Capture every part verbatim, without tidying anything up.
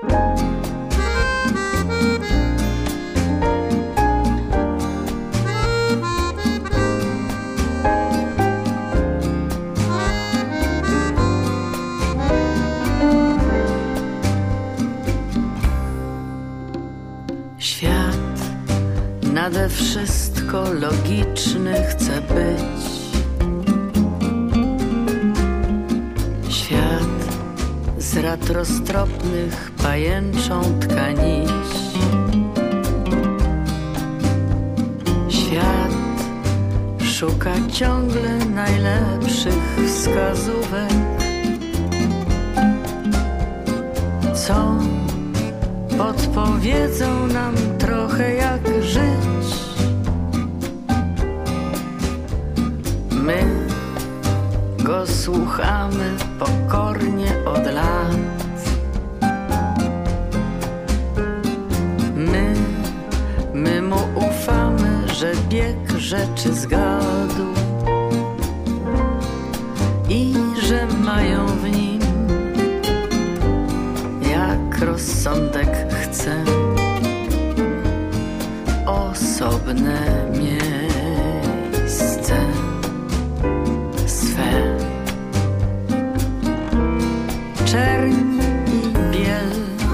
Nade wszystko logiczny chce być. Świat z rad roztropnych pajęczą tkanić. Świat szuka ciągle najlepszych wskazówek. Co podpowiedzą nam trochę jak żyć. My go słuchamy pokornie od lat. My, my mu ufamy, że bieg rzeczy zgadł i że mają w nim, jak rozsądek chce, osobne miejsce swe. Czerń i biel,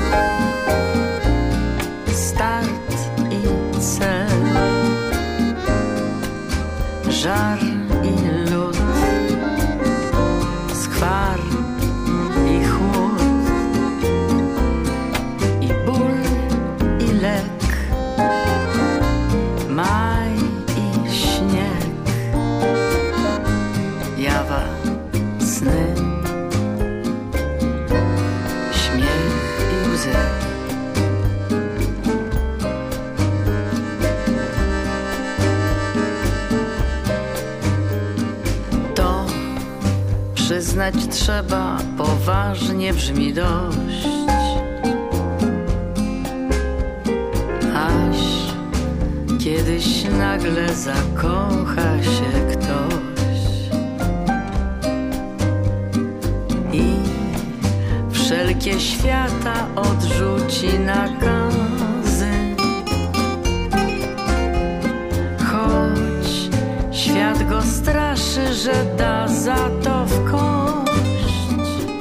start i cel, żar i lód, skwar i chłód, i ból i lek, maj i śnieg, jawa, sny, śmiech i łzy. To przyznać trzeba, poważnie brzmi dość. Aż kiedyś nagle zakocha się ktoś i wszelkie świata odrzuci nakazy. Choć świat go straszy, że da za to w kość.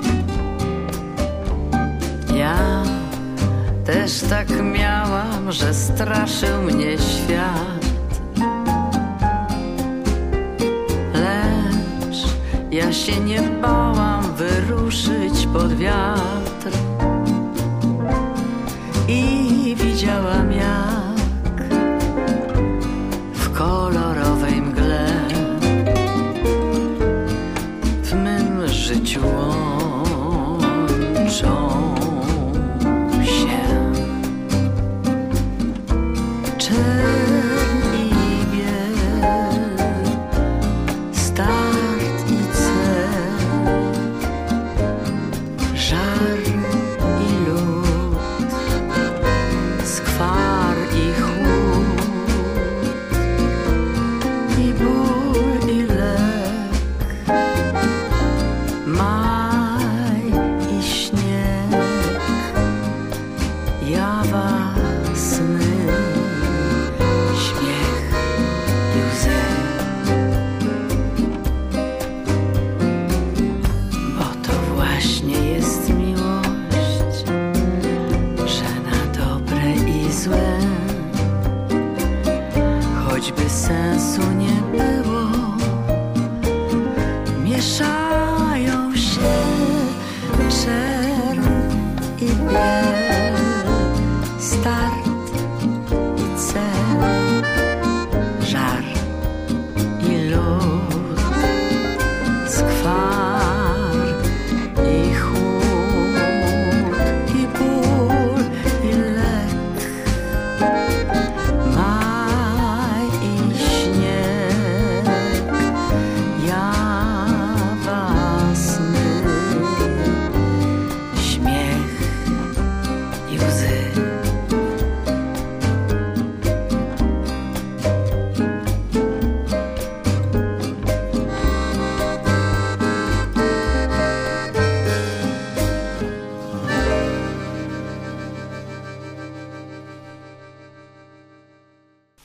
Ja też tak miałam, że straszył mnie świat. Lecz ja się nie bałam wyruszyć pod wiatr i widziałam, jak w kolorowej mgle w mym życiu łączą się czerń i biel, start i cel, żar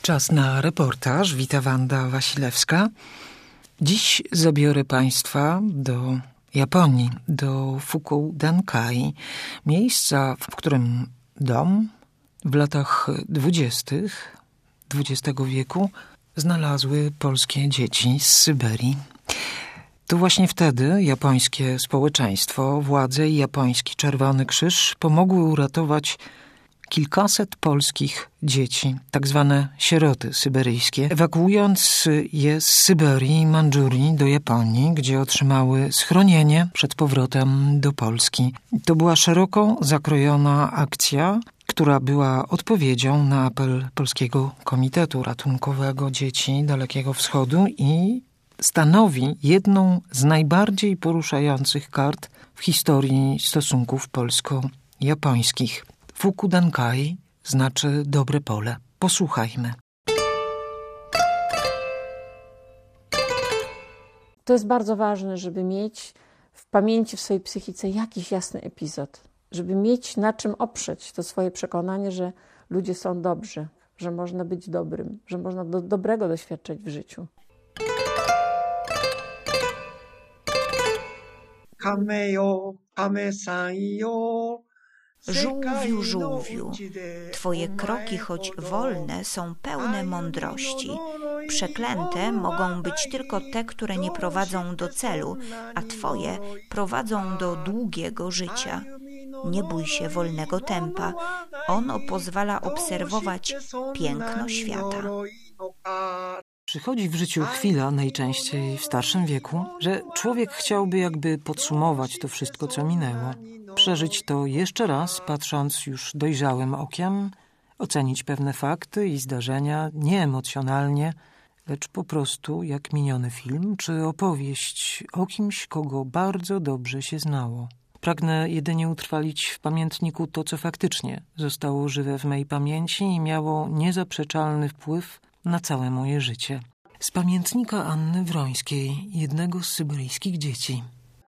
Czas na reportaż. Wita Wanda Wasilewska. Dziś zabiorę Państwa do Japonii, do Fukudankai, miejsca, w którym dom w latach dwudziestych dwudziestego wieku znalazły polskie dzieci z Syberii. To właśnie wtedy japońskie społeczeństwo, władze i japoński Czerwony Krzyż pomogły uratować kilkaset polskich dzieci, tak zwane sieroty syberyjskie, ewakuując je z Syberii i Mandżurii do Japonii, gdzie otrzymały schronienie przed powrotem do Polski. To była szeroko zakrojona akcja, która była odpowiedzią na apel Polskiego Komitetu Ratunkowego Dzieci Dalekiego Wschodu i stanowi jedną z najbardziej poruszających kart w historii stosunków polsko-japońskich. Fukudankai znaczy dobre pole. Posłuchajmy. To jest bardzo ważne, żeby mieć w pamięci, w swojej psychice jakiś jasny epizod. Żeby mieć na czym oprzeć to swoje przekonanie, że ludzie są dobrzy, że można być dobrym, że można do dobrego doświadczać w życiu. Kamejo, kame-san-yo. Żółwiu, żółwiu, twoje kroki, choć wolne, są pełne mądrości. Przeklęte mogą być tylko te, które nie prowadzą do celu, a twoje prowadzą do długiego życia. Nie bój się wolnego tempa. Ono pozwala obserwować piękno świata. Przychodzi w życiu chwila, najczęściej w starszym wieku, że człowiek chciałby jakby podsumować to wszystko, co minęło. Przeżyć to jeszcze raz, patrząc już dojrzałym okiem, ocenić pewne fakty i zdarzenia nie emocjonalnie, lecz po prostu jak miniony film czy opowieść o kimś, kogo bardzo dobrze się znało. Pragnę jedynie utrwalić w pamiętniku to, co faktycznie zostało żywe w mej pamięci i miało niezaprzeczalny wpływ na całe moje życie. Z pamiętnika Anny Wrońskiej, jednego z syberyjskich dzieci.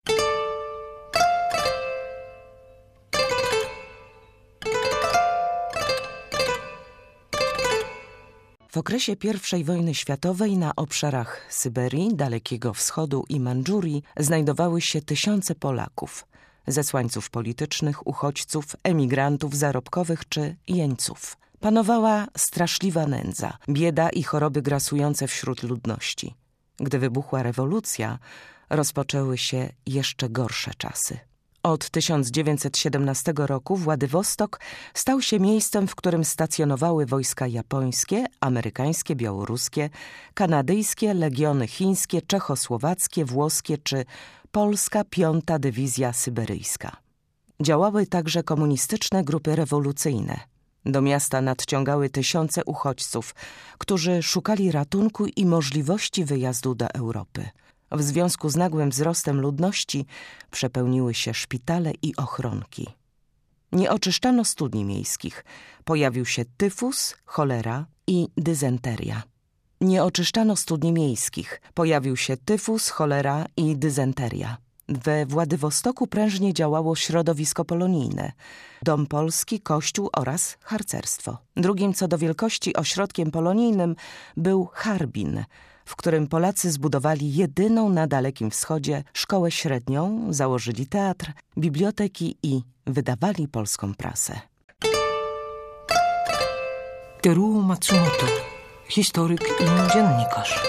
W okresie pierwszej wojny światowej na obszarach Syberii, Dalekiego Wschodu i Mandżurii znajdowały się tysiące Polaków, zesłańców politycznych, uchodźców, emigrantów zarobkowych czy jeńców. Panowała straszliwa nędza, bieda i choroby grasujące wśród ludności. Gdy wybuchła rewolucja, rozpoczęły się jeszcze gorsze czasy. Od tysiąc dziewięćset siedemnastego roku Władywostok stał się miejscem, w którym stacjonowały wojska japońskie, amerykańskie, białoruskie, kanadyjskie, legiony chińskie, czechosłowackie, włoskie czy polska piąta Dywizja Syberyjska. Działały także komunistyczne grupy rewolucyjne. Do miasta nadciągały tysiące uchodźców, którzy szukali ratunku i możliwości wyjazdu do Europy. W związku z nagłym wzrostem ludności przepełniły się szpitale i ochronki. Nie oczyszczano studni miejskich. Pojawił się tyfus, cholera i dysenteria. Nie oczyszczano studni miejskich. Pojawił się tyfus, cholera i dysenteria. We Władywostoku prężnie działało środowisko polonijne, dom polski, kościół oraz harcerstwo. Drugim co do wielkości ośrodkiem polonijnym był Harbin, w którym Polacy zbudowali jedyną na Dalekim Wschodzie szkołę średnią, założyli teatr, biblioteki i wydawali polską prasę. Teruo Matsumoto, historyk i dziennikarz.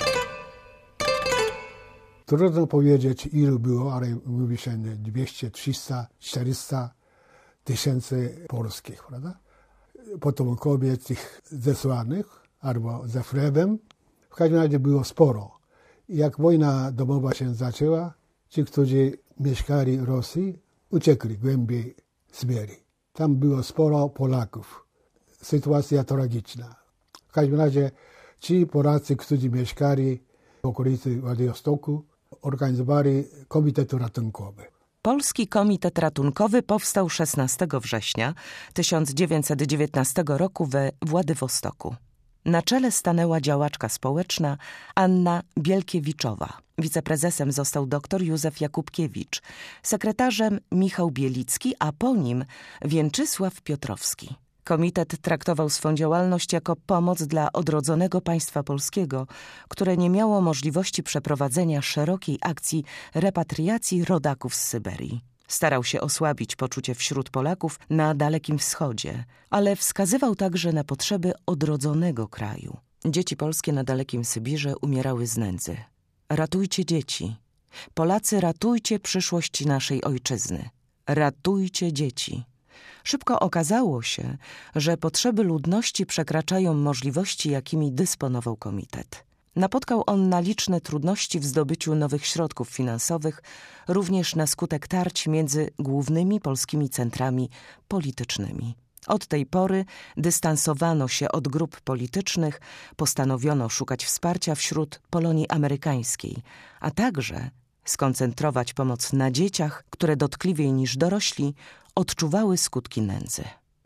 Trudno powiedzieć, ilu było, ale mówi się dwieście, trzysta, czterysta tysięcy polskich, prawda? Potomkowie tych zesłanych albo ze chlebem. W każdym razie było sporo. Jak wojna domowa się zaczęła, ci, którzy mieszkali w Rosji, uciekli głębiej Syberii. Tam było sporo Polaków. Sytuacja tragiczna. W każdym razie ci Polacy, którzy mieszkali w okolicy Władywostoku, organizowali Komitet Ratunkowy. Polski Komitet Ratunkowy powstał szesnastego września tysiąc dziewięćset dziewiętnastego roku we Władywostoku. Na czele stanęła działaczka społeczna Anna Bielkiewiczowa. Wiceprezesem został dr Józef Jakubkiewicz, sekretarzem Michał Bielicki, a po nim Więczysław Piotrowski. Komitet traktował swą działalność jako pomoc dla odrodzonego państwa polskiego, które nie miało możliwości przeprowadzenia szerokiej akcji repatriacji rodaków z Syberii. Starał się osłabić poczucie wśród Polaków na Dalekim Wschodzie, ale wskazywał także na potrzeby odrodzonego kraju. Dzieci polskie na Dalekim Sybirze umierały z nędzy. Ratujcie dzieci. Polacy, ratujcie przyszłość naszej ojczyzny. Ratujcie dzieci. Szybko okazało się, że potrzeby ludności przekraczają możliwości, jakimi dysponował komitet. Napotkał on na liczne trudności w zdobyciu nowych środków finansowych, również na skutek tarć między głównymi polskimi centrami politycznymi. Od tej pory dystansowano się od grup politycznych, postanowiono szukać wsparcia wśród Polonii amerykańskiej, a także skoncentrować pomoc na dzieciach, które dotkliwiej niż dorośli odczuwały skutki nędzy.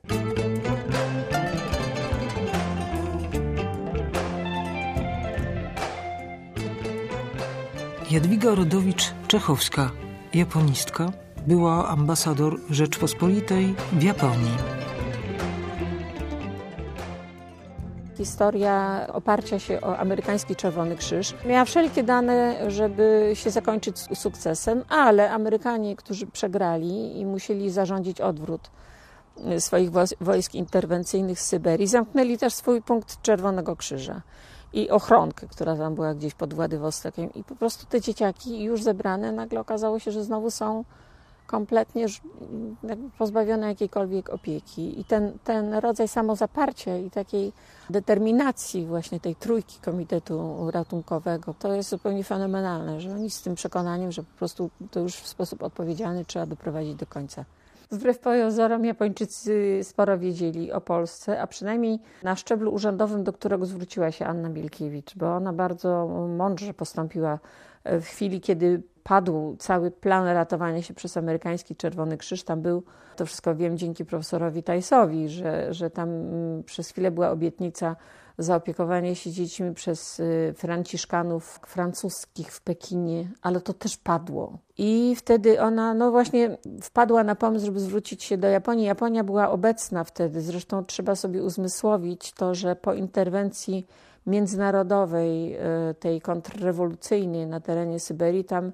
Jadwiga Rodowicz-Czechowska, japonistka, była ambasador Rzeczpospolitej w Japonii. Historia oparcia się o amerykański Czerwony Krzyż miała wszelkie dane, żeby się zakończyć sukcesem, ale Amerykanie, którzy przegrali i musieli zarządzić odwrót swoich wojsk interwencyjnych z Syberii, zamknęli też swój punkt Czerwonego Krzyża i ochronkę, która tam była gdzieś pod Władywostokiem. I po prostu te dzieciaki już zebrane, nagle okazało się, że znowu są kompletnie pozbawione jakiejkolwiek opieki. I ten, ten rodzaj samozaparcia i takiej determinacji właśnie tej trójki Komitetu Ratunkowego, to jest zupełnie fenomenalne, że oni z tym przekonaniem, że po prostu to już w sposób odpowiedzialny trzeba doprowadzić do końca. Wbrew pozorom Japończycy sporo wiedzieli o Polsce, a przynajmniej na szczeblu urzędowym, do którego zwróciła się Anna Bielkiewicz, bo ona bardzo mądrze postąpiła w chwili, kiedy padł cały plan ratowania się przez amerykański Czerwony Krzyż. Tam był, to wszystko wiem dzięki profesorowi Tajsowi, że, że tam przez chwilę była obietnica zaopiekowania się dziećmi przez franciszkanów francuskich w Pekinie, ale to też padło. I wtedy ona, no właśnie wpadła na pomysł, żeby zwrócić się do Japonii. Japonia była obecna wtedy, zresztą trzeba sobie uzmysłowić to, że po interwencji międzynarodowej, tej kontrrewolucyjnej na terenie Syberii, tam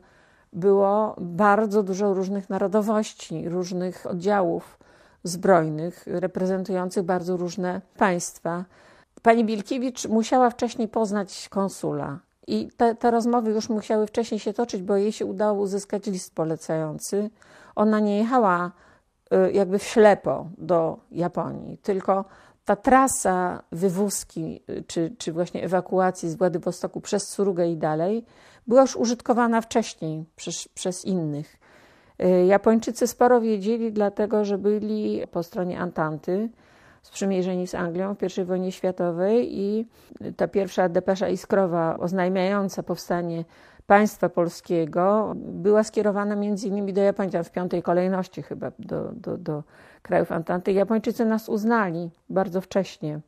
było bardzo dużo różnych narodowości, różnych oddziałów zbrojnych, reprezentujących bardzo różne państwa. Pani Bielkiewicz musiała wcześniej poznać konsula i te, te rozmowy już musiały wcześniej się toczyć, bo jej się udało uzyskać list polecający. Ona nie jechała jakby w ślepo do Japonii, tylko ta trasa wywózki czy, czy właśnie ewakuacji z Władywostoku przez Surugę i dalej była już użytkowana wcześniej przez, przez innych. Japończycy sporo wiedzieli, dlatego że byli po stronie Antanty, sprzymierzeni z Anglią w pierwszej wojnie światowej i ta pierwsza depesza iskrowa oznajmiająca powstanie państwa polskiego była skierowana między innymi do Japonii, tam w piątej kolejności chyba do, do, do krajów Antanty. Japończycy nas uznali bardzo wcześnie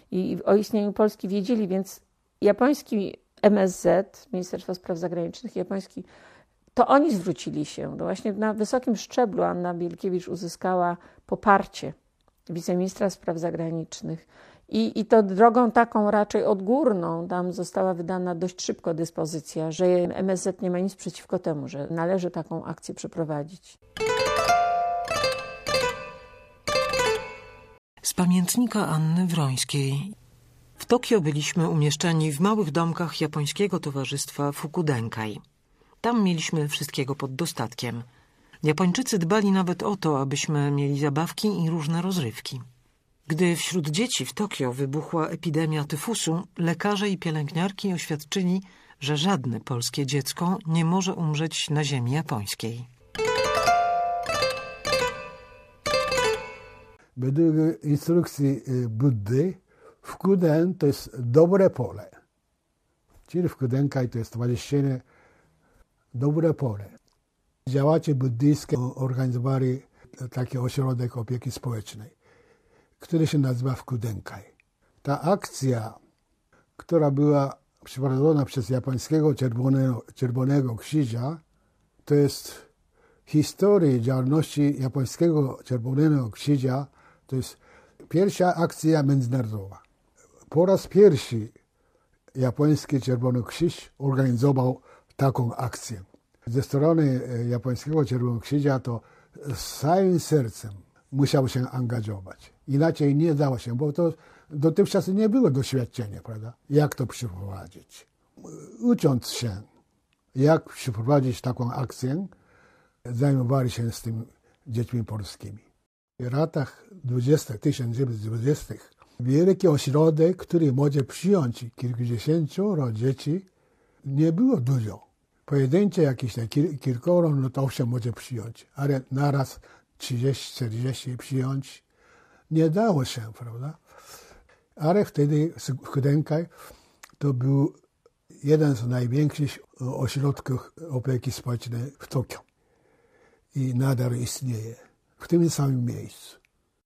i o istnieniu Polski wiedzieli, więc japoński M S Z, Ministerstwo Spraw Zagranicznych, japoński, to oni zwrócili się. No właśnie na wysokim szczeblu Anna Bielkiewicz uzyskała poparcie wiceministra spraw zagranicznych i, i to drogą taką raczej odgórną. Tam została wydana dość szybko dyspozycja, że M S Z nie ma nic przeciwko temu, że należy taką akcję przeprowadzić. Z pamiętnika Anny Wrońskiej. W Tokio byliśmy umieszczeni w małych domkach japońskiego towarzystwa Fukudenkai. Tam mieliśmy wszystkiego pod dostatkiem. Japończycy dbali nawet o to, abyśmy mieli zabawki i różne rozrywki. Gdy wśród dzieci w Tokio wybuchła epidemia tyfusu, lekarze i pielęgniarki oświadczyli, że żadne polskie dziecko nie może umrzeć na ziemi japońskiej. Według instrukcji Buddy Fukuden to jest dobre pole. Czyli Fukudenkai to jest stowarzyszenie Dobre Pole. Działacze buddyjskie organizowali taki ośrodek opieki społecznej, który się nazywa Fukudenkai. Ta akcja, która była przeprowadzona przez japońskiego Czerwonego, Czerwonego Krzyża, to jest historia działalności japońskiego Czerwonego Krzyża, to jest Pierwsza akcja międzynarodowa. Po raz pierwszy japoński Czerwony Krzyż organizował taką akcję. Ze strony japońskiego Czerwonego Krzyża to z całym sercem musiał się angażować. Inaczej nie dało się, bo to dotychczas nie było doświadczenia, prawda? Jak to przeprowadzić. Ucząc się, jak przeprowadzić taką akcję, zajmowali się z tym dziećmi polskimi. W latach dwudziestych, tysiąc dziewięćset dwudziestych wielki ośrodek, który może przyjąć kilkudziesięcioro dzieci, nie było dużo. Pojedyncze jakieś te kil, kilkoro, no to owszem może przyjąć, ale naraz trzydzieści czterdzieści przyjąć nie dało się, prawda? Ale wtedy Fukudenkaj to był jeden z największych ośrodków opieki społecznej w Tokio i nadal istnieje w tym samym miejscu.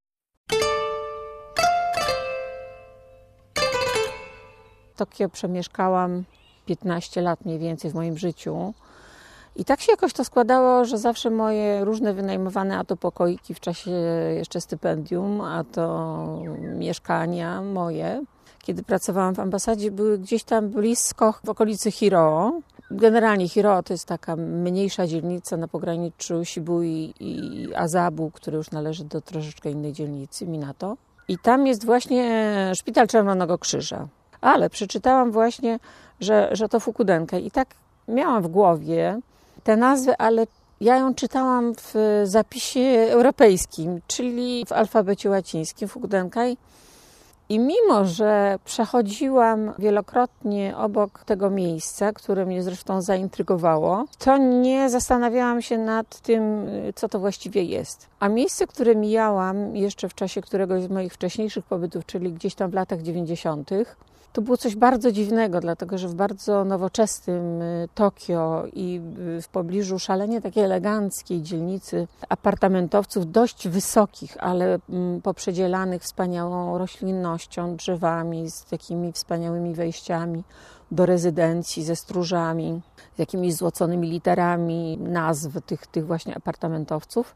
W Tokio przemieszkałam piętnaście lat mniej więcej w moim życiu. I tak się jakoś to składało, że zawsze moje różne wynajmowane a to pokoiki w czasie jeszcze stypendium, a to mieszkania moje, kiedy pracowałam w ambasadzie, były gdzieś tam blisko w okolicy Hiroo. Generalnie Hiroo to jest taka mniejsza dzielnica na pograniczu Shibui i Azabu, który już należy do troszeczkę innej dzielnicy, Minato. I tam jest właśnie Szpital Czerwonego Krzyża. Ale przeczytałam właśnie, że, że to Fukudenkaj. I tak miałam w głowie tę nazwę, ale ja ją czytałam w zapisie europejskim, czyli w alfabecie łacińskim Fukudenkaj. I mimo, że przechodziłam wielokrotnie obok tego miejsca, które mnie zresztą zaintrygowało, to nie zastanawiałam się nad tym, co to właściwie jest. A miejsce, które mijałam jeszcze w czasie któregoś z moich wcześniejszych pobytów, czyli gdzieś tam w latach dziewięćdziesiątych, to było coś bardzo dziwnego, dlatego że w bardzo nowoczesnym Tokio i w pobliżu szalenie takiej eleganckiej dzielnicy apartamentowców, dość wysokich, ale poprzedzielanych wspaniałą roślinnością, drzewami, z takimi wspaniałymi wejściami do rezydencji, ze stróżami, z jakimiś złoconymi literami nazw tych, tych właśnie apartamentowców.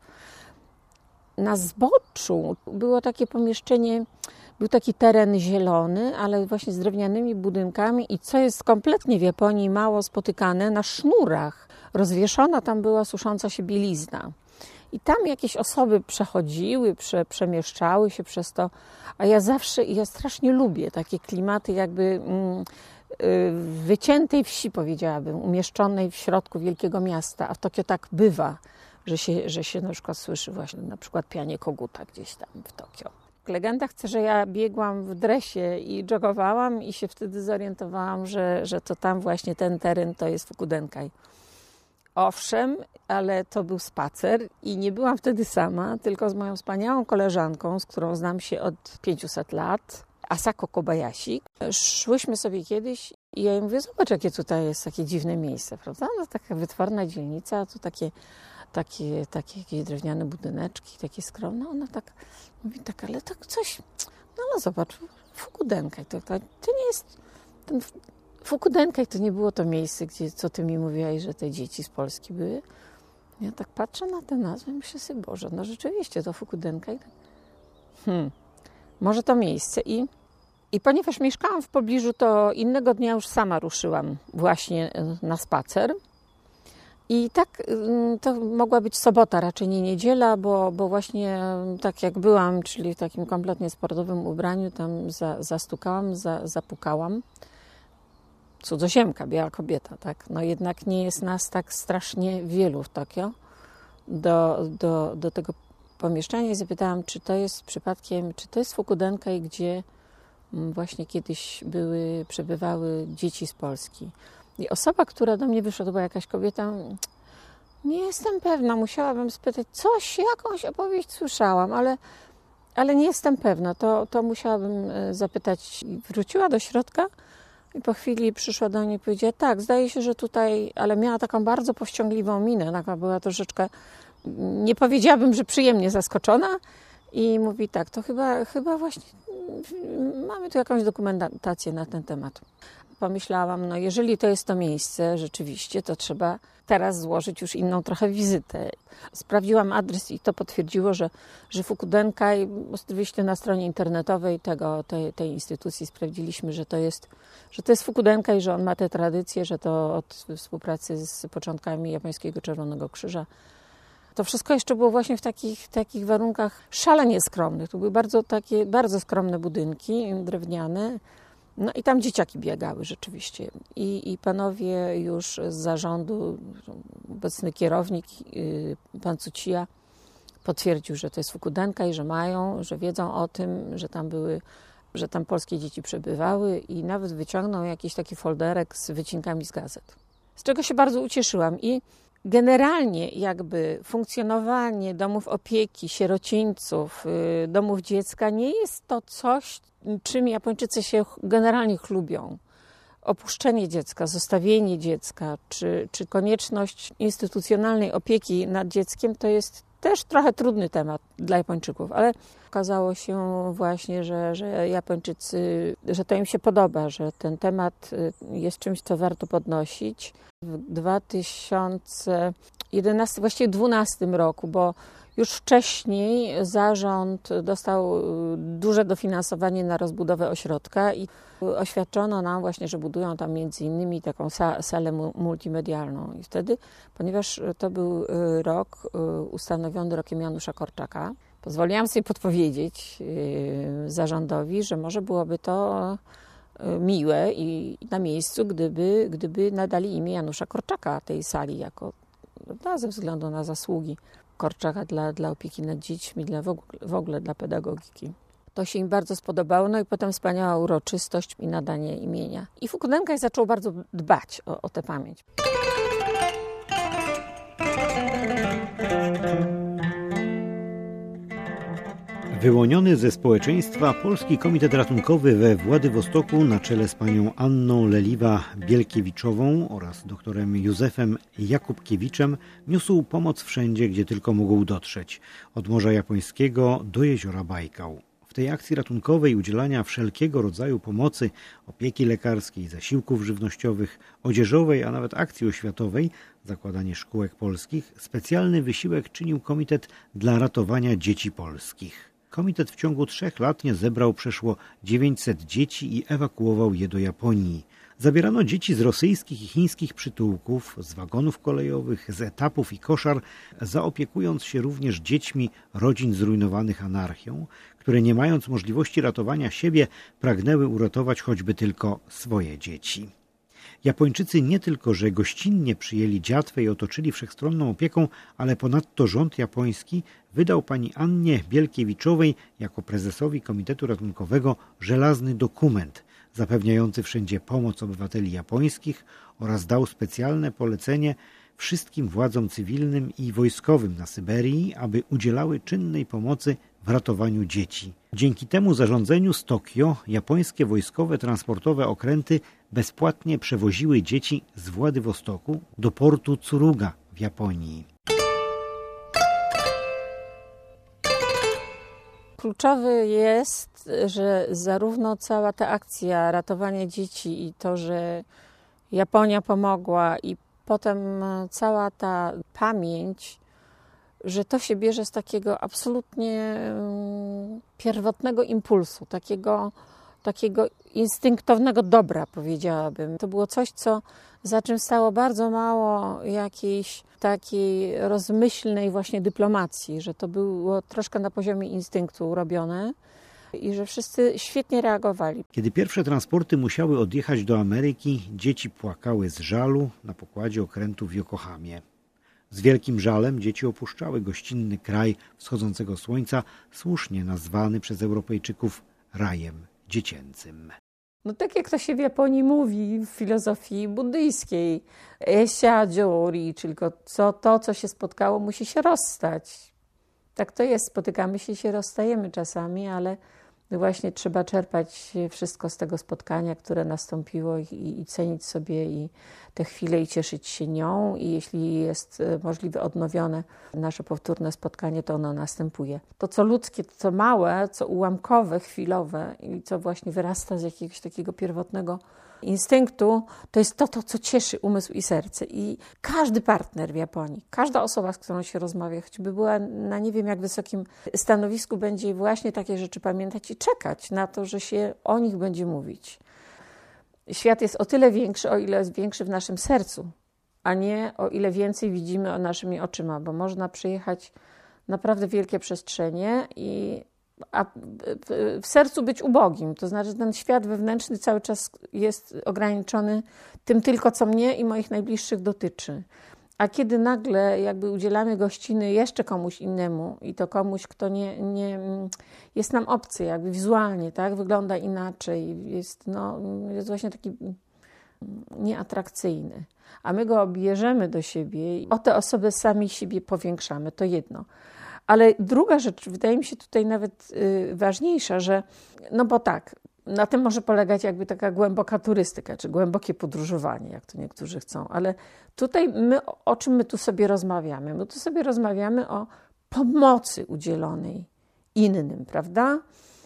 Na zboczu było takie pomieszczenie, był taki teren zielony, ale właśnie z drewnianymi budynkami i co jest kompletnie w Japonii mało spotykane, na sznurach rozwieszona tam była susząca się bielizna. I tam jakieś osoby przechodziły, prze, przemieszczały się przez to, a ja zawsze, ja strasznie lubię takie klimaty jakby mm, wyciętej wsi, powiedziałabym, umieszczonej w środku wielkiego miasta, a w Tokio tak bywa, że się, że się na przykład słyszy właśnie na przykład pianie koguta gdzieś tam w Tokio. Legenda chce, że ja biegłam w dresie i jogowałam i się wtedy zorientowałam, że, że to tam właśnie ten teren to jest Fukudenkaj. Owszem, ale to był spacer i nie byłam wtedy sama, tylko z moją wspaniałą koleżanką, z którą znam się od pięciuset lat, Asako Kobayashi. Szłyśmy sobie kiedyś i ja jej mówię, zobacz jakie tutaj jest takie dziwne miejsce, prawda? No, taka wytworna dzielnica, a tu takie Takie, takie jakieś drewniane budyneczki, takie skromne. Ona tak mówi, tak, ale tak coś, no ale zobacz, Fukudenkaj, to, to, to nie jest, ten Fukudenkaj to nie było to miejsce, gdzie, co ty mi mówiłaś, że te dzieci z Polski były. Ja tak patrzę na tę nazwę i myślę sobie, Boże, no rzeczywiście to Fukudenkaj. Hmm, może to miejsce. I, I ponieważ mieszkałam w pobliżu, to innego dnia już sama ruszyłam właśnie na spacer. I tak to mogła być sobota, raczej nie niedziela, bo, bo właśnie tak jak byłam, czyli w takim kompletnie sportowym ubraniu, tam za, zastukałam, za, zapukałam. Cudzoziemka, biała kobieta, tak? No jednak nie jest nas tak strasznie wielu w Tokio. Do, do, do tego pomieszczenia i zapytałam, czy to jest przypadkiem, czy to jest Fukudenkaj, gdzie właśnie kiedyś były, przebywały dzieci z Polski. I osoba, która do mnie wyszła, to była jakaś kobieta, nie jestem pewna, musiałabym spytać, coś, jakąś opowieść słyszałam, ale, ale nie jestem pewna, to, to musiałabym zapytać. I wróciła do środka i po chwili przyszła do mnie i powiedziała, tak, zdaje się, że tutaj, ale miała taką bardzo powściągliwą minę, taka była troszeczkę, nie powiedziałabym, że przyjemnie zaskoczona i mówi tak, to chyba, chyba właśnie mamy tu jakąś dokumentację na ten temat. pomyślałam, no jeżeli to jest to miejsce rzeczywiście, to trzeba teraz złożyć już inną trochę wizytę. Sprawdziłam adres i to potwierdziło, że, że Fukudenkai, oczywiście na stronie internetowej tego, tej, tej instytucji sprawdziliśmy, że to jest, że to jest Fukudenkai, że on ma tę tradycję, że to od współpracy z początkami Japońskiego Czerwonego Krzyża. To wszystko jeszcze było właśnie w takich, takich warunkach szalenie skromnych. To były bardzo takie, bardzo skromne budynki drewniane. No i tam dzieciaki biegały rzeczywiście. I, i panowie już z zarządu, obecny kierownik, pan Tsuchiya, potwierdził, że to jest Fukudenkai, że mają, że wiedzą o tym, że tam były, że tam polskie dzieci przebywały i nawet wyciągnął jakiś taki folderek z wycinkami z gazet. Z czego się bardzo ucieszyłam. I generalnie jakby funkcjonowanie domów opieki, sierocińców, domów dziecka nie jest to coś, czym Japończycy się generalnie chlubią. Opuszczenie dziecka, zostawienie dziecka, czy, czy konieczność instytucjonalnej opieki nad dzieckiem to jest też trochę trudny temat dla Japończyków, ale okazało się właśnie, że, że Japończycy, że to im się podoba, że ten temat jest czymś, co warto podnosić. W dwa tysiące jedenastym, właściwie dwunastym roku, bo już wcześniej zarząd dostał duże dofinansowanie na rozbudowę ośrodka i oświadczono nam właśnie, że budują tam między innymi taką salę multimedialną. I wtedy, ponieważ to był rok ustanowiony rokiem Janusza Korczaka, pozwoliłam sobie podpowiedzieć zarządowi, że może byłoby to miłe i na miejscu, gdyby, gdyby nadali imię Janusza Korczaka tej sali, jako no, ze względu na zasługi Korczaka dla, dla opieki nad dziećmi, dla w, ogóle, w ogóle dla pedagogiki. To się im bardzo spodobało, no i potem wspaniała uroczystość i nadanie imienia. I Fukudenkai zaczął bardzo dbać o, o tę pamięć. Wyłoniony ze społeczeństwa Polski Komitet Ratunkowy we Władywostoku na czele z panią Anną Leliwa-Bielkiewiczową oraz doktorem Józefem Jakubkiewiczem niósł pomoc wszędzie, gdzie tylko mógł dotrzeć, od Morza Japońskiego do jeziora Bajkał. W tej akcji ratunkowej udzielania wszelkiego rodzaju pomocy, opieki lekarskiej, zasiłków żywnościowych, odzieżowej, a nawet akcji oświatowej, zakładanie szkółek polskich, specjalny wysiłek czynił Komitet dla ratowania dzieci polskich. Komitet w ciągu trzech lat nie zebrał przeszło dziewięćset dzieci i ewakuował je do Japonii. Zabierano dzieci z rosyjskich i chińskich przytułków, z wagonów kolejowych, z etapów i koszar, zaopiekując się również dziećmi rodzin zrujnowanych anarchią, które nie mając możliwości ratowania siebie, pragnęły uratować choćby tylko swoje dzieci. Japończycy nie tylko, że gościnnie przyjęli dziatwę i otoczyli wszechstronną opieką, ale ponadto rząd japoński wydał pani Annie Bielkiewiczowej jako prezesowi Komitetu Ratunkowego żelazny dokument zapewniający wszędzie pomoc obywateli japońskich oraz dał specjalne polecenie wszystkim władzom cywilnym i wojskowym na Syberii, aby udzielały czynnej pomocy w ratowaniu dzieci. Dzięki temu zarządzeniu z Tokio japońskie wojskowe transportowe okręty bezpłatnie przewoziły dzieci z Władywostoku do portu Tsuruga w Japonii. Kluczowy jest, że zarówno cała ta akcja ratowania dzieci i to, że Japonia pomogła i potem cała ta pamięć, że to się bierze z takiego absolutnie pierwotnego impulsu, takiego, takiego instynktownego dobra, powiedziałabym. To było coś, co, za czym stało bardzo mało jakiejś takiej rozmyślnej właśnie dyplomacji, że to było troszkę na poziomie instynktu robione i że wszyscy świetnie reagowali. Kiedy pierwsze transporty musiały odjechać do Ameryki, dzieci płakały z żalu na pokładzie okrętu w Yokohamie. Z wielkim żalem dzieci opuszczały gościnny kraj wschodzącego słońca, słusznie nazwany przez Europejczyków rajem dziecięcym. No tak jak to się w Japonii mówi w filozofii buddyjskiej, esia jori, czyli co, to, co się spotkało, musi się rozstać. Tak to jest, spotykamy się i się rozstajemy czasami, ale, właśnie trzeba czerpać wszystko z tego spotkania, które nastąpiło i, i cenić sobie i tę chwilę i cieszyć się nią i jeśli jest możliwe odnowione nasze powtórne spotkanie, to ono następuje. To, co ludzkie, to, co małe, co ułamkowe, chwilowe i co właśnie wyrasta z jakiegoś takiego pierwotnego instynktu, to jest to, to, co cieszy umysł i serce. I każdy partner w Japonii, każda osoba, z którą się rozmawia, choćby była na nie wiem jak wysokim stanowisku, będzie właśnie takie rzeczy pamiętać i czekać na to, że się o nich będzie mówić. Świat jest o tyle większy, o ile jest większy w naszym sercu, a nie o ile więcej widzimy naszymi oczyma, bo można przyjechać naprawdę wielkie przestrzenie i a w sercu być ubogim. To znaczy, że ten świat wewnętrzny cały czas jest ograniczony tym tylko, co mnie i moich najbliższych dotyczy. A kiedy nagle jakby udzielamy gościny jeszcze komuś innemu i to komuś, kto nie, nie jest nam obcy, jakby wizualnie, tak, wygląda inaczej, jest, no, jest właśnie taki nieatrakcyjny. A my go bierzemy do siebie i o te osoby sami siebie powiększamy, to jedno. Ale druga rzecz, wydaje mi się tutaj nawet y, ważniejsza, że, no bo tak, na tym może polegać jakby taka głęboka turystyka, czy głębokie podróżowanie, jak to niektórzy chcą, ale tutaj my, o czym my tu sobie rozmawiamy? My tu sobie rozmawiamy o pomocy udzielonej innym, prawda?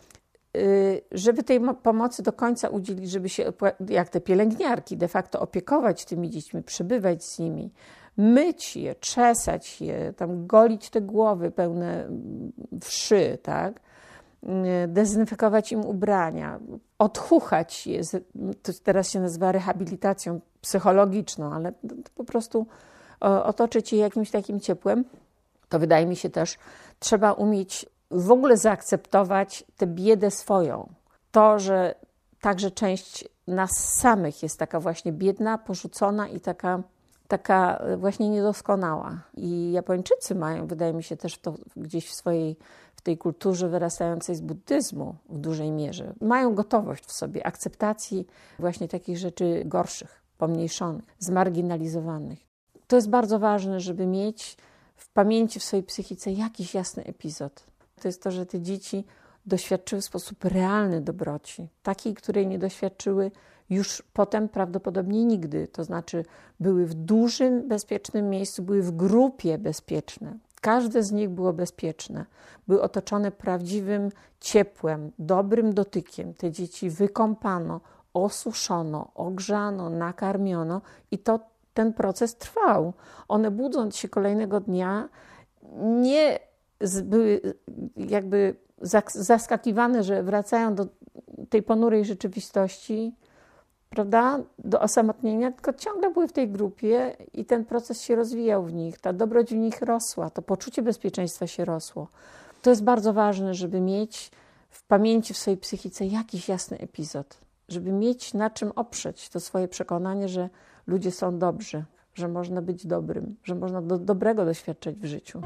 Y, żeby tej pomocy do końca udzielić, żeby się, jak te pielęgniarki, de facto opiekować tymi dziećmi, przebywać z nimi, myć je, czesać je, tam golić te głowy pełne wszy, tak? Dezynfekować im ubrania, odchuchać je, to teraz się nazywa rehabilitacją psychologiczną, ale to po prostu otoczyć je jakimś takim ciepłem, to wydaje mi się też, trzeba umieć w ogóle zaakceptować tę biedę swoją. To, że także część nas samych jest taka właśnie biedna, porzucona i taka taka właśnie niedoskonała. I Japończycy mają, wydaje mi się, też to gdzieś w swojej, w tej kulturze wyrastającej z buddyzmu w dużej mierze. Mają gotowość w sobie akceptacji właśnie takich rzeczy gorszych, pomniejszonych, zmarginalizowanych. To jest bardzo ważne, żeby mieć w pamięci, w swojej psychice jakiś jasny epizod. To jest to, że te dzieci doświadczyły w sposób realny dobroci, takiej, której nie doświadczyły już potem prawdopodobnie nigdy. To znaczy były w dużym, bezpiecznym miejscu, były w grupie bezpieczne. Każde z nich było bezpieczne. Były otoczone prawdziwym ciepłem, dobrym dotykiem. Te dzieci wykąpano, osuszono, ogrzano, nakarmiono i to, ten proces trwał. One budząc się kolejnego dnia nie były jakby zaskakiwane, że wracają do tej ponurej rzeczywistości, prawda, do osamotnienia, tylko ciągle były w tej grupie i ten proces się rozwijał w nich, ta dobroć w nich rosła, to poczucie bezpieczeństwa się rosło. To jest bardzo ważne, żeby mieć w pamięci, w swojej psychice jakiś jasny epizod, żeby mieć na czym oprzeć to swoje przekonanie, że ludzie są dobrzy, że można być dobrym, że można do dobrego doświadczać w życiu.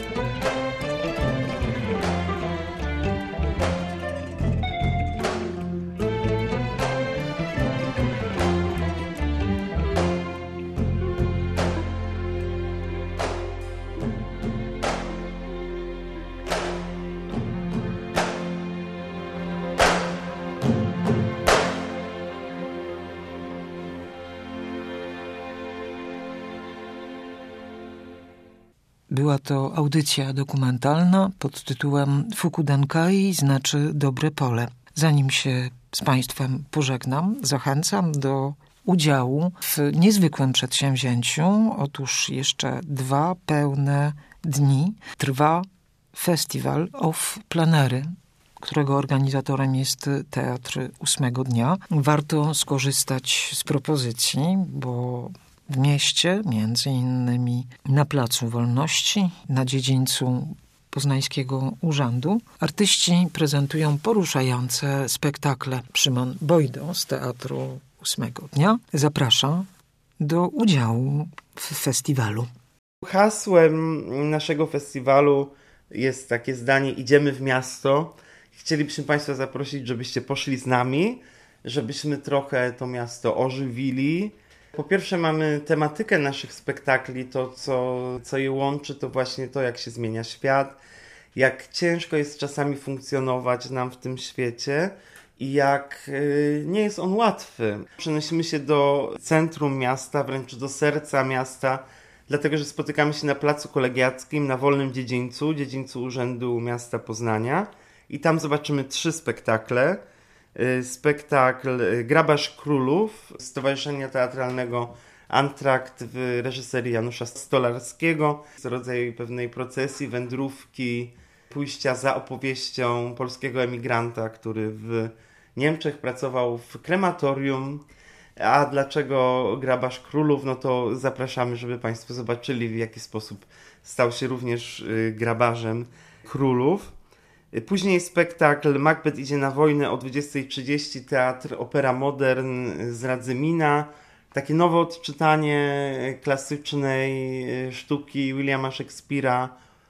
Była to audycja dokumentalna pod tytułem Fukudenkai, znaczy dobre pole. Zanim się z Państwem pożegnam, zachęcam do udziału w niezwykłym przedsięwzięciu. Otóż jeszcze dwa pełne dni trwa Festival of Plenery, którego organizatorem jest Teatr Ósmego Dnia. Warto skorzystać z propozycji, bo w mieście, między innymi na Placu Wolności, na dziedzińcu Poznańskiego Urzędu, artyści prezentują poruszające spektakle. Szymon Bojdo z Teatru Ósmego Dnia zaprasza do udziału w festiwalu. Hasłem naszego festiwalu jest takie zdanie: idziemy w miasto. Chcielibyśmy Państwa zaprosić, żebyście poszli z nami, żebyśmy trochę to miasto ożywili. Po pierwsze mamy tematykę naszych spektakli, to co, co je łączy, to właśnie to, jak się zmienia świat, jak ciężko jest czasami funkcjonować nam w tym świecie i jak nie jest on łatwy. Przenosimy się do centrum miasta, wręcz do serca miasta, dlatego że spotykamy się na Placu Kolegiackim, na Wolnym Dziedzińcu, dziedzińcu Urzędu Miasta Poznania i tam zobaczymy trzy spektakle. Spektakl Grabarz Królów Stowarzyszenia Teatralnego Antrakt w reżyserii Janusza Stolarskiego, z rodzaju pewnej procesji, wędrówki, pójścia za opowieścią polskiego emigranta, który w Niemczech pracował w krematorium. A dlaczego Grabarz Królów? No to zapraszamy, żeby Państwo zobaczyli, w jaki sposób stał się również grabarzem królów. Później spektakl Macbeth idzie na wojnę o dwudziestej trzydzieści, Teatr Opera Modern z Radzymina. Takie nowe odczytanie klasycznej sztuki Williama Shakespeare'a,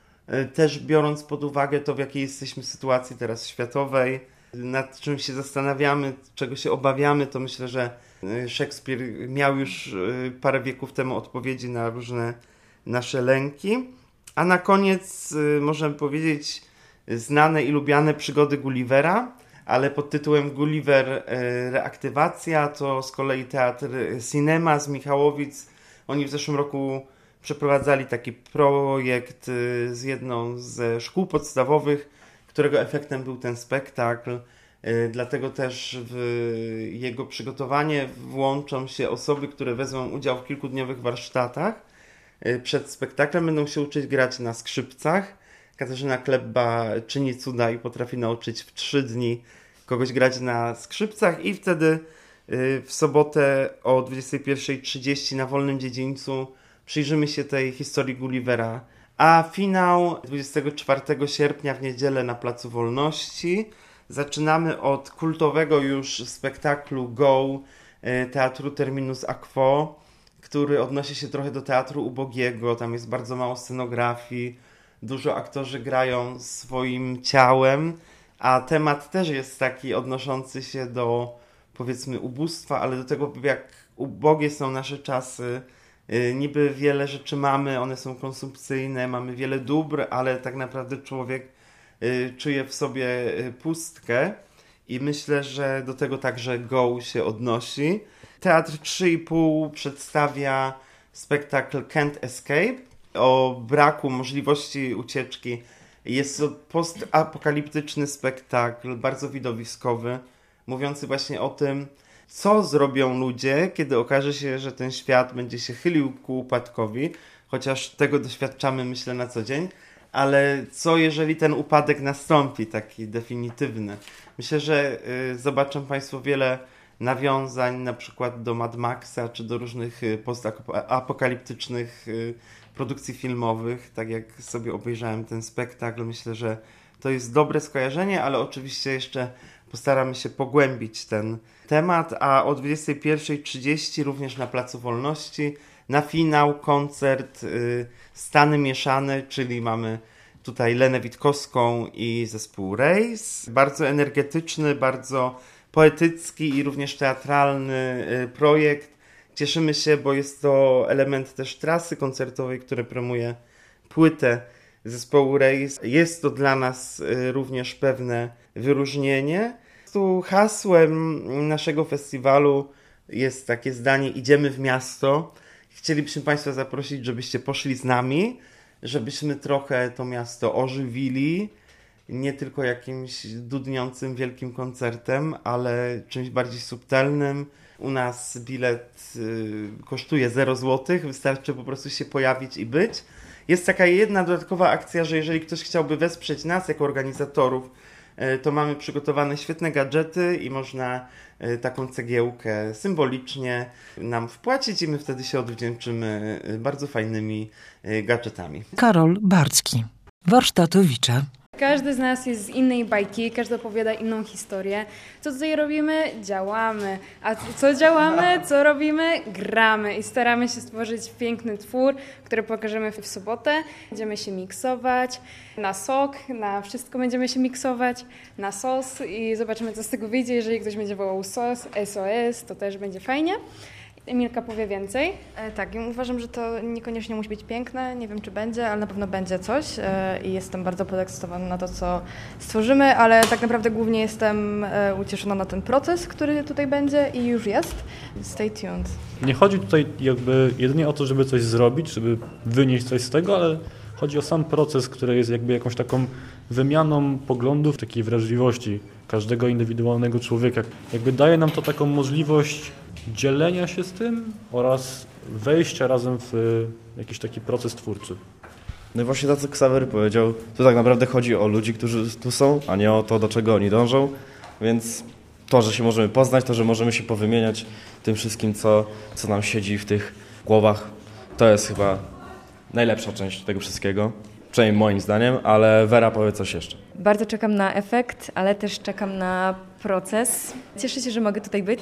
też biorąc pod uwagę to, w jakiej jesteśmy sytuacji teraz światowej, nad czym się zastanawiamy, czego się obawiamy, to myślę, że Szekspir miał już parę wieków temu odpowiedzi na różne nasze lęki. A na koniec możemy powiedzieć znane i lubiane przygody Gullivera, ale pod tytułem Gulliver Reaktywacja, to z kolei Teatr Cinema z Michałowic. Oni w zeszłym roku przeprowadzali taki projekt z jedną ze szkół podstawowych, którego efektem był ten spektakl. Dlatego też w jego przygotowanie włączą się osoby, które wezmą udział w kilkudniowych warsztatach. Przed spektaklem będą się uczyć grać na skrzypcach. Katarzyna Klebba czyni cuda i potrafi nauczyć w trzy dni kogoś grać na skrzypcach i wtedy w sobotę o dwudziestej pierwszej trzydzieści na Wolnym Dziedzińcu przyjrzymy się tej historii Gullivera. A finał dwudziestego czwartego sierpnia w niedzielę na Placu Wolności. Zaczynamy od kultowego już spektaklu Go Teatru Terminus Aquo, który odnosi się trochę do teatru ubogiego. Tam jest bardzo mało scenografii, dużo aktorzy grają swoim ciałem, a temat też jest taki odnoszący się do, powiedzmy, ubóstwa, ale do tego, jak ubogie są nasze czasy. Niby wiele rzeczy mamy, one są konsumpcyjne, mamy wiele dóbr, ale tak naprawdę człowiek czuje w sobie pustkę i myślę, że do tego także Go się odnosi. Teatr trzy i pół przedstawia spektakl Can't Escape o braku możliwości ucieczki. Jest to postapokaliptyczny spektakl, bardzo widowiskowy, mówiący właśnie o tym, co zrobią ludzie, kiedy okaże się, że ten świat będzie się chylił ku upadkowi, chociaż tego doświadczamy, myślę, na co dzień, ale co jeżeli ten upadek nastąpi, taki definitywny. Myślę, że y, zobaczą Państwo wiele nawiązań na przykład do Mad Maxa, czy do różnych postapokaliptycznych y, produkcji filmowych, tak jak sobie obejrzałem ten spektakl. Myślę, że to jest dobre skojarzenie, ale oczywiście jeszcze postaramy się pogłębić ten temat, a o dwudziestej pierwszej trzydzieści również na Placu Wolności na finał koncert y, Stany Mieszane, czyli mamy tutaj Lenę Witkowską i zespół Rejs. Bardzo energetyczny, bardzo poetycki i również teatralny y, projekt. Cieszymy się, bo jest to element też trasy koncertowej, który promuje płytę zespołu Rejs. Jest to dla nas y, również pewne wyróżnienie. Tu hasłem naszego festiwalu jest takie zdanie: idziemy w miasto. Chcielibyśmy Państwa zaprosić, żebyście poszli z nami, żebyśmy trochę to miasto ożywili, nie tylko jakimś dudniącym wielkim koncertem, ale czymś bardziej subtelnym. U nas bilet y, kosztuje zero złotych, wystarczy po prostu się pojawić i być. Jest taka jedna dodatkowa akcja, że jeżeli ktoś chciałby wesprzeć nas jako organizatorów, to mamy przygotowane świetne gadżety i można taką cegiełkę symbolicznie nam wpłacić i my wtedy się odwdzięczymy bardzo fajnymi gadżetami. Karol Bardzki, warsztatowicze. Każdy z nas jest z innej bajki, każdy opowiada inną historię. Co tutaj robimy? Działamy. A co działamy? Co robimy? Gramy i staramy się stworzyć piękny twór, który pokażemy w sobotę. Będziemy się miksować na sok, na wszystko będziemy się miksować, na sos i zobaczymy, co z tego wyjdzie. Jeżeli ktoś będzie wołał sos, S O S, to też będzie fajnie. Emilka powie więcej. E, tak, i uważam, że to niekoniecznie musi być piękne, nie wiem czy będzie, ale na pewno będzie coś e, i jestem bardzo podekscytowana na to, co stworzymy, ale tak naprawdę głównie jestem e, ucieszona na ten proces, który tutaj będzie i już jest. Stay tuned. Nie chodzi tutaj jakby jedynie o to, żeby coś zrobić, żeby wynieść coś z tego, ale chodzi o sam proces, który jest jakby jakąś taką wymianą poglądów, takiej wrażliwości każdego indywidualnego człowieka. Jakby daje nam to taką możliwość dzielenia się z tym oraz wejścia razem w jakiś taki proces twórczy. No i właśnie to, co Ksawery powiedział, to tak naprawdę chodzi o ludzi, którzy tu są, a nie o to, do czego oni dążą, więc to, że się możemy poznać, to, że możemy się powymieniać tym wszystkim, co, co nam siedzi w tych głowach, to jest chyba najlepsza część tego wszystkiego, przynajmniej moim zdaniem, ale Wera powie coś jeszcze. Bardzo czekam na efekt, ale też czekam na proces. Cieszę się, że mogę tutaj być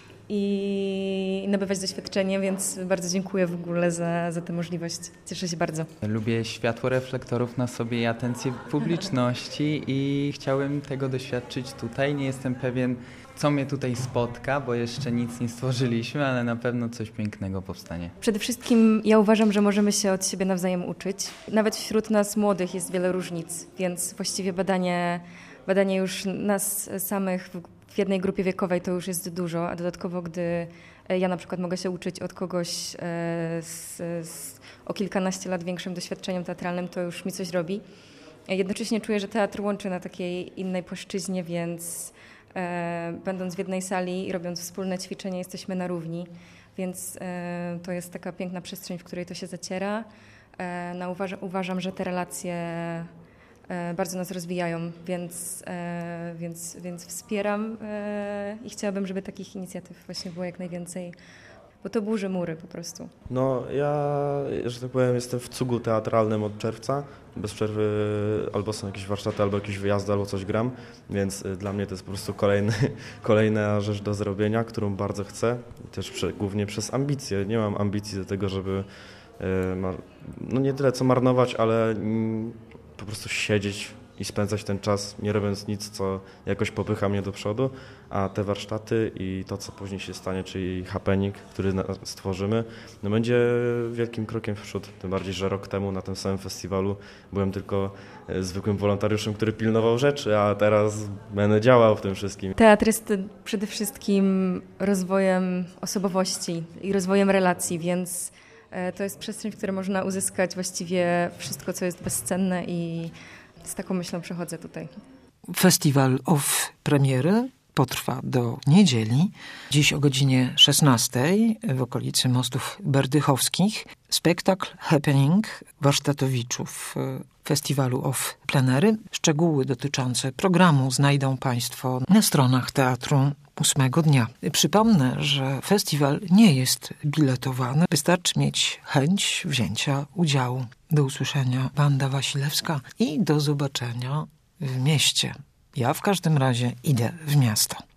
i nabywać doświadczenie, więc bardzo dziękuję w ogóle za, za tę możliwość. Cieszę się bardzo. Lubię światło reflektorów na sobie i atencję publiczności i chciałem tego doświadczyć tutaj. Nie jestem pewien, co mnie tutaj spotka, bo jeszcze nic nie stworzyliśmy, ale na pewno coś pięknego powstanie. Przede wszystkim ja uważam, że możemy się od siebie nawzajem uczyć. Nawet wśród nas młodych jest wiele różnic, więc właściwie badanie, badanie już nas samych w jednej grupie wiekowej to już jest dużo, a dodatkowo gdy ja na przykład mogę się uczyć od kogoś z, z o kilkanaście lat większym doświadczeniem teatralnym, to już mi coś robi. Jednocześnie czuję, że teatr łączy na takiej innej płaszczyźnie, więc e, będąc w jednej sali i robiąc wspólne ćwiczenie jesteśmy na równi, więc e, to jest taka piękna przestrzeń, w której to się zaciera. E, no, uważam, uważam, że te relacje bardzo nas rozwijają, więc, więc, więc wspieram i chciałabym, żeby takich inicjatyw właśnie było jak najwięcej, bo to burzy mury po prostu. No ja, że tak powiem, jestem w cugu teatralnym od czerwca. Bez przerwy albo są jakieś warsztaty, albo jakieś wyjazdy, albo coś gram, więc dla mnie to jest po prostu kolejny, kolejna rzecz do zrobienia, którą bardzo chcę i też prze, głównie przez ambicje. Nie mam ambicji do tego, żeby no nie tyle co marnować, ale po prostu siedzieć i spędzać ten czas, nie robiąc nic, co jakoś popycha mnie do przodu, a te warsztaty i to, co później się stanie, czyli happening, który stworzymy, no będzie wielkim krokiem w przód. Tym bardziej, że rok temu na tym samym festiwalu byłem tylko zwykłym wolontariuszem, który pilnował rzeczy, a teraz będę działał w tym wszystkim. Teatr jest przede wszystkim rozwojem osobowości i rozwojem relacji, więc to jest przestrzeń, w której można uzyskać właściwie wszystko, co jest bezcenne i z taką myślą przychodzę tutaj. Festiwal Off Premiery potrwa do niedzieli. Dziś o godzinie szesnastej w okolicy Mostów Berdychowskich spektakl Happening warsztatowiczów Festiwalu Off Plenery. Szczegóły dotyczące programu znajdą Państwo na stronach teatru ósmego dnia. Przypomnę, że festiwal nie jest biletowany. Wystarczy mieć chęć wzięcia udziału. Do usłyszenia, Wanda Wasilewska i do zobaczenia w mieście. Ja w każdym razie idę w miasto.